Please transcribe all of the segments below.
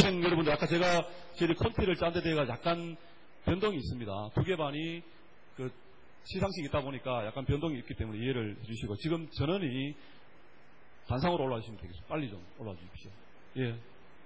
수험생 여러분들, 아까 제가 저희들 컨티를 짠 데 대해서 약간 변동이 있습니다. 두 개 반이 그 시상식이 있다 보니까 약간 변동이 있기 때문에 이해를 해주시고, 지금 전원이 단상으로 올라와 주시면 되겠습니다. 빨리 좀 올라와 주십시오. 예.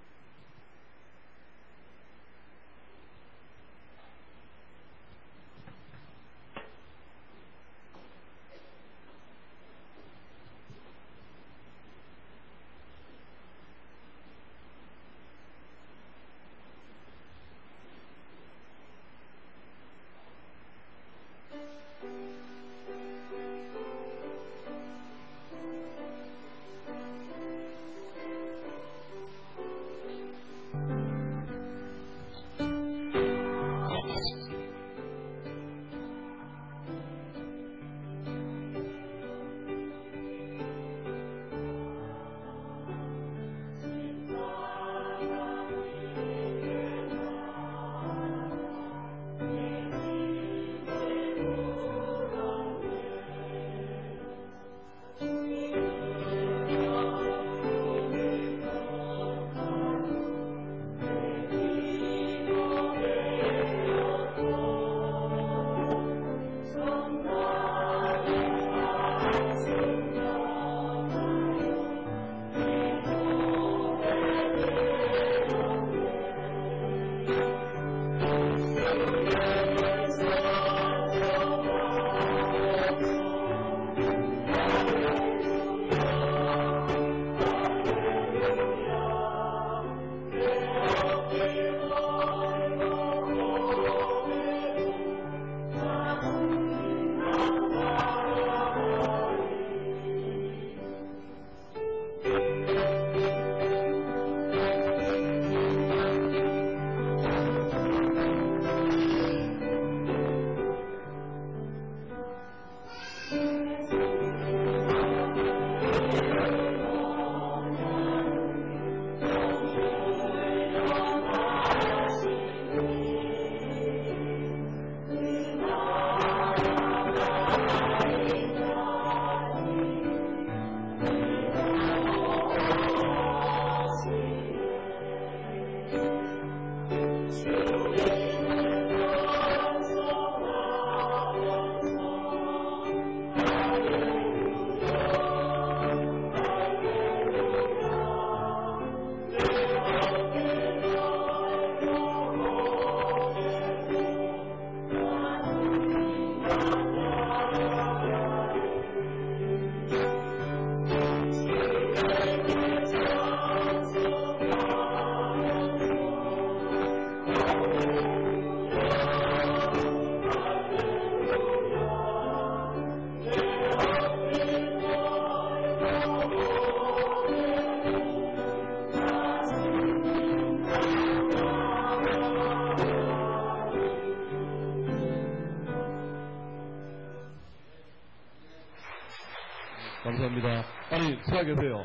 감사합니다. 아니, 서가 계세요.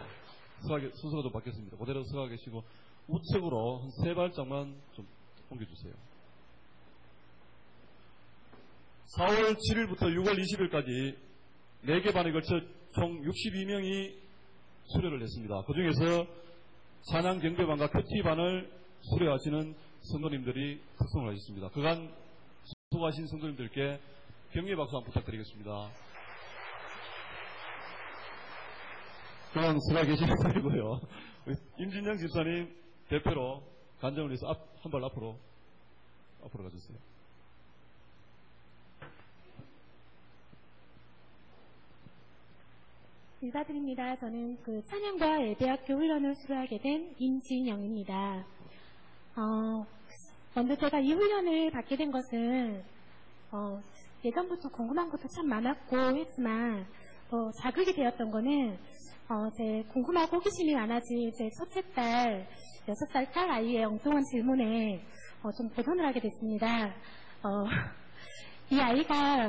순서가 좀 바뀌었습니다. 그대로 서가 계시고, 우측으로 한 3발짝만 좀 옮겨주세요. 4월 7일부터 6월 20일까지 4개 반에 걸쳐 총 62명이 수료를 했습니다. 그 중에서 찬양 경배반과 큐티반을 수료하시는 성도님들이 특성을 하셨습니다. 그간 수고하신 성도님들께 격려의 박수 한번 부탁드리겠습니다. 그냥 서가 계시는 사이고요. 임진영 집사님 대표로 간증을 위해서 한 발 앞으로 가주세요. 인사드립니다. 저는 찬양과 예배학교 훈련을 수료하게 된 임진영입니다. 먼저 제가 이 훈련을 받게 된 것은 예전부터 궁금한 것도 참 많았고 했지만 자극이 되었던 거는 제 궁금하고 호기심이 많아진 제 첫째 딸 6살 딸 아이의 엉뚱한 질문에 좀 도전을 하게 됐습니다. 이 아이가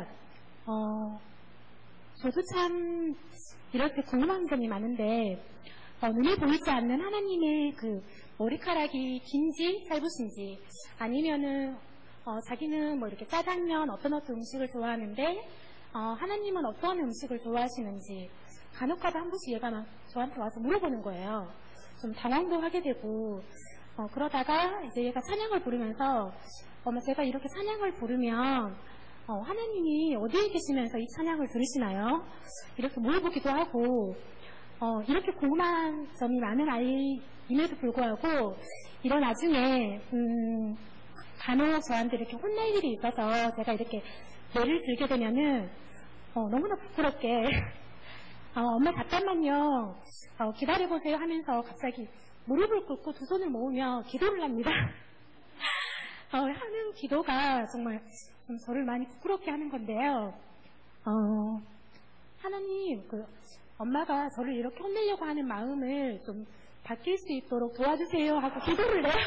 저도 참 이럴 때 궁금한 점이 많은데 눈에 보이지 않는 하나님의 그 머리카락이 긴지 짧으신지, 아니면은 자기는 뭐 이렇게 짜장면 어떤 음식을 좋아하는데 하나님은 어떤 음식을 좋아하시는지 간혹가다 한 번씩 얘가 막 저한테 와서 물어보는 거예요. 좀 당황도 하게 되고 그러다가 이제 얘가 찬양을 부르면서 엄마 제가 이렇게 찬양을 부르면 하나님이 어디에 계시면서 이 찬양을 들으시나요? 이렇게 물어보기도 하고 이렇게 궁금한 점이 많은 아이임에도 불구하고 이런 나중에 간혹 저한테 이렇게 혼낼 일이 있어서 제가 이렇게 예를 들게 되면은 너무나 부끄럽게 엄마 잠깐만요 기다려보세요 하면서 갑자기 무릎을 꿇고 두 손을 모으며 기도를 합니다. 하는 기도가 정말 좀 저를 많이 부끄럽게 하는 건데요. 하나님, 엄마가 저를 이렇게 혼내려고 하는 마음을 좀 바뀔 수 있도록 도와주세요 하고 기도를 해요.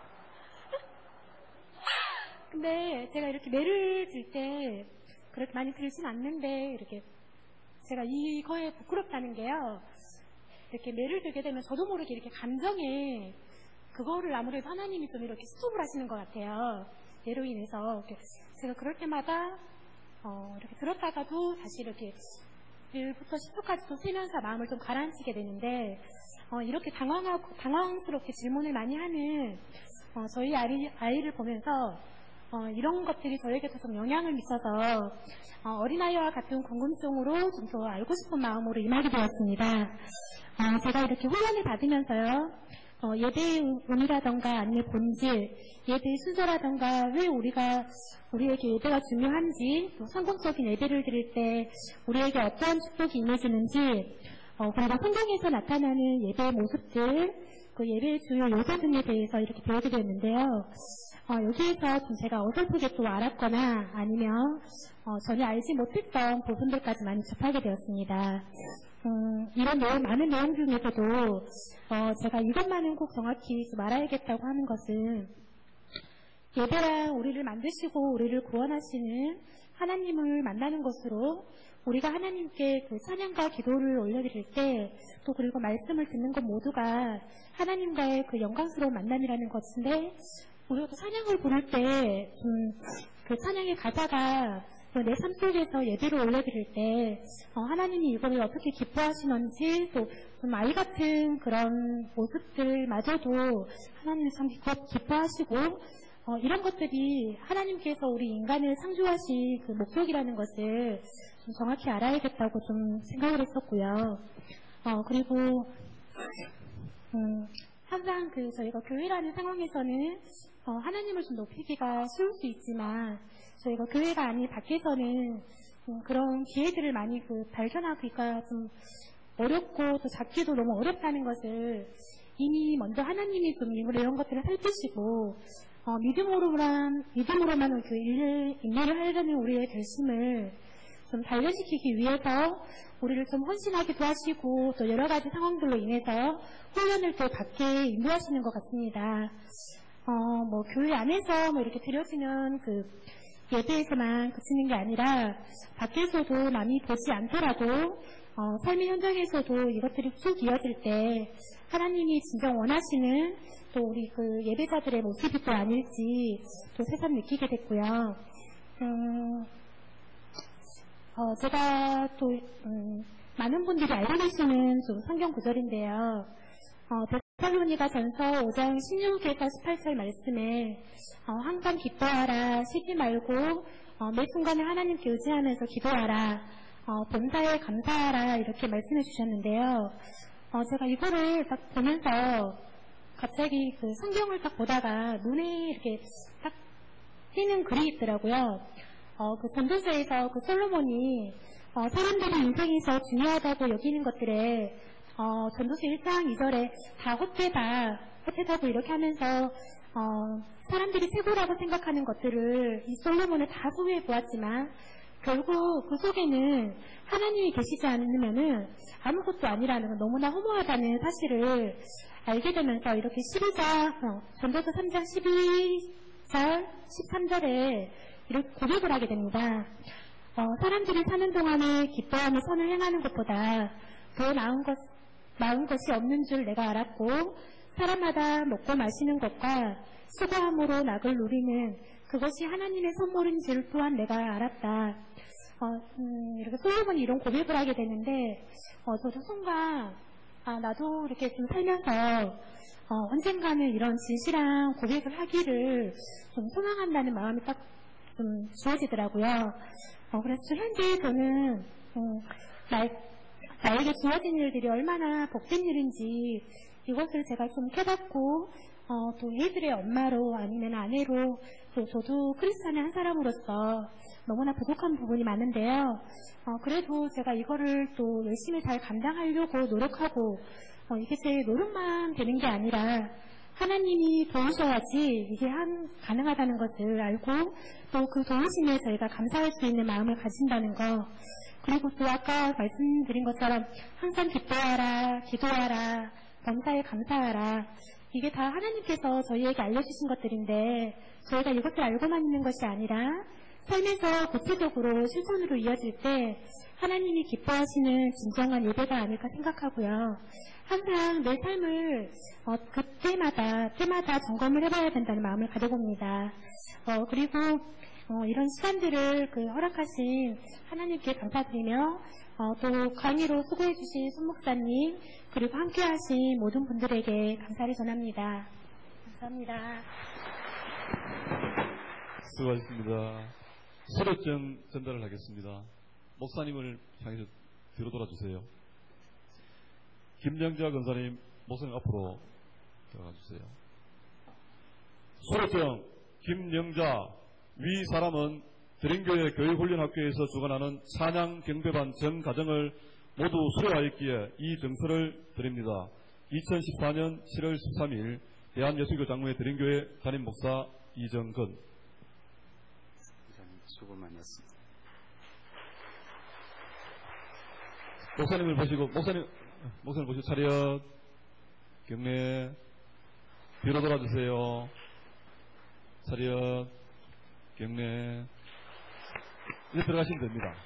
근데 제가 이렇게 매를 들 때 그렇게 많이 들진 않는데 이렇게 제가 이거에 부끄럽다는 게요. 이렇게 매를 들게 되면 저도 모르게 이렇게 감정에 그거를 아무래도 하나님이 좀 이렇게 스톱을 하시는 것 같아요. 예로 인해서 제가 그럴 때마다 이렇게 들었다가도 다시 이렇게 1부터 10초까지 또 세면서 마음을 좀 가라앉히게 되는데 이렇게 당황스럽게 질문을 많이 하는 저희 아이를 보면서 이런 것들이 저에게도 좀 영향을 미쳐서 어린아이와 같은 궁금증으로 좀 더 알고 싶은 마음으로 임하게 되었습니다. 제가 이렇게 훈련을 받으면서요. 예배의 의미라던가 아니면 본질, 예배의 순서라던가 왜 우리에게 예배가 중요한지, 또 성공적인 예배를 드릴 때 우리에게 어떠한 축복이 임해지는지, 그리고 성경에서 나타나는 예배의 모습들, 그 예배의 주요 요소 등에 대해서 이렇게 배우게 되었는데요. 여기에서 좀 제가 어설프게 또 알았거나 아니면 전혀 알지 못했던 부분들까지 많이 접하게 되었습니다. 이런 많은 내용 중에서도 제가 이것만은 꼭 정확히 좀 알아야겠다고 하는 것은 예배란 우리를 만드시고 우리를 구원하시는 하나님을 만나는 것으로 우리가 하나님께 그 찬양과 기도를 올려드릴 때 또 그리고 말씀을 듣는 것 모두가 하나님과의 그 영광스러운 만남이라는 것인데 우리가 또 찬양을 부를 때 그 찬양의 가사가 내 삶 속에서 예배를 올려드릴 때 하나님이 이거를 어떻게 기뻐하시는지 또 좀 아이 같은 그런 모습들마저도 하나님이 참 기뻐하시고 이런 것들이 하나님께서 우리 인간을 창조하신 그 목적이라는 것을 좀 정확히 알아야겠다고 좀 생각을 했었고요. 그리고 항상 저희가 교회라는 상황에서는 하나님을 좀 높이기가 쉬울 수 있지만 저희가 교회가 아닌 밖에서는 그런 기회들을 많이 발견하기가 좀 어렵고 또 잡기도 너무 어렵다는 것을 이미 먼저 하나님이 좀 이런 것들을 살피시고 믿음으로만 그 인내를 하려는 우리의 결심을 좀 단련시키기 위해서 우리를 좀 헌신하기도 하시고 또 여러 가지 상황들로 인해서 훈련을 또 받게 인도하시는 것 같습니다. 교회 안에서 이렇게 드려지는 그 예배에서만 그치는 게 아니라 밖에서도 남이 보지 않더라도 삶의 현장에서도 이것들이 쭉 이어질 때 하나님이 진정 원하시는 또 우리 그 예배자들의 모습이 또 아닐지 또 새삼 느끼게 됐고요. 제가 또 많은 분들이 알고 계시는 좀 성경 구절인데요. 데살로니가 전서 5장 16에서 18절 말씀에 항상 기뻐하라, 쉬지 말고 매 순간에 하나님께 의지하면서 기도하라, 본사에 감사하라 이렇게 말씀해 주셨는데요. 제가 이거를 딱 보면서 갑자기 그 성경을 딱 보다가 눈에 이렇게 딱 띄는 글이 있더라고요. 그 전도서에서 그 솔로몬이 사람들이 인생에서 중요하다고 여기는 것들에 전도서 1장 2절에 다 헛되다고 이렇게 하면서 사람들이 최고라고 생각하는 것들을 이 솔로몬을 다 소유해 보았지만 결국 그 속에는 하나님이 계시지 않으면은 아무것도 아니라는 건 너무나 허무하다는 사실을 알게 되면서 이렇게 12장 전도서 3장 12절 13절에 이렇게 고백을 하게 됩니다. 사람들이 사는 동안에 기뻐하며 선을 행하는 것보다 더 나은 것이 없는 줄 내가 알았고 사람마다 먹고 마시는 것과 수고함으로 낙을 누리는 그것이 하나님의 선물인 줄 또한 내가 알았다. 이렇게 솔로몬이 이런 고백을 하게 되는데 저도 순간 나도 이렇게 좀 살면서 언젠가는 이런 진실한 고백을 하기를 좀 소망한다는 마음이 딱 좀 주어지더라고요. 그래서 현재 저는 나에게 주어진 일들이 얼마나 복된 일인지 이것을 제가 좀 깨닫고 또 이들의 엄마로 아니면 아내로 또 저도 크리스찬의 한 사람으로서 너무나 부족한 부분이 많은데요. 그래도 제가 이거를 또 열심히 잘 감당하려고 노력하고 이게 제 노력만 되는 게 아니라 하나님이 도우셔야지 이게 가능하다는 것을 알고 또 그 도우심에 저희가 감사할 수 있는 마음을 가진다는 거, 그리고 또 아까 말씀드린 것처럼 항상 기뻐하라, 기도하라, 범사에 감사하라, 이게 다 하나님께서 저희에게 알려주신 것들인데 저희가 이것을 알고만 있는 것이 아니라 삶에서 구체적으로 실천으로 이어질 때 하나님이 기뻐하시는 진정한 예배가 아닐까 생각하고요. 항상 내 삶을 때마다 점검을 해봐야 된다는 마음을 가져봅니다. 그리고 이런 시간들을 허락하신 하나님께 감사드리며 또 강의로 수고해주신 손 목사님 그리고 함께하신 모든 분들에게 감사를 전합니다. 감사합니다. 수고하셨습니다. 수료증 전달을 하겠습니다. 목사님을 향해서 뒤로 돌아주세요. 김영자 권사님, 목사님 앞으로 들어가 주세요. 수료증 김영자 위 사람은 드림교회 교육훈련학교에서 주관하는 찬양 경배반 전 과정을 모두 수료하였기에 이 증서를 드립니다. 2014년 7월 13일 대한예수교 장로회 드림교회 담임 목사 이정근. 수고 많았습니다. 목사님을 보시고 목사님 보시고 차렷 경례 뒤로 돌아주세요. 차렷 경례 이제 들어가시면 됩니다.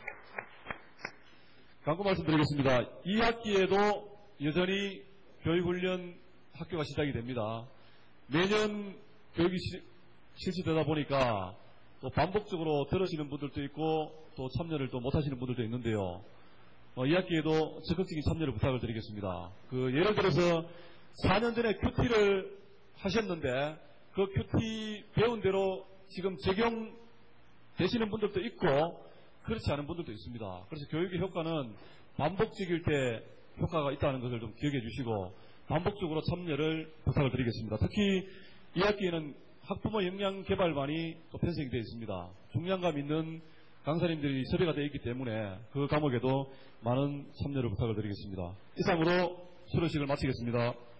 광고 말씀드리겠습니다. 이 학기에도 여전히 교육훈련 학교가 시작이 됩니다. 매년 교육이 실시되다 보니까 또 반복적으로 들으시는 분들도 있고 또 참여를 또 못하시는 분들도 있는데요. 이 학기에도 적극적인 참여를 부탁을 드리겠습니다. 예를 들어서 4년 전에 큐티를 하셨는데 그 큐티 배운 대로 지금 적용되시는 분들도 있고 그렇지 않은 분들도 있습니다. 그래서 교육의 효과는 반복적일 때 효과가 있다는 것을 좀 기억해 주시고 반복적으로 참여를 부탁을 드리겠습니다. 특히 이 학기에는 학부모 역량 개발반이 또 편성이 되어 있습니다. 중량감 있는 강사님들이 섭외가 되어 있기 때문에 그 과목에도 많은 참여를 부탁을 드리겠습니다. 이상으로 수료식을 마치겠습니다.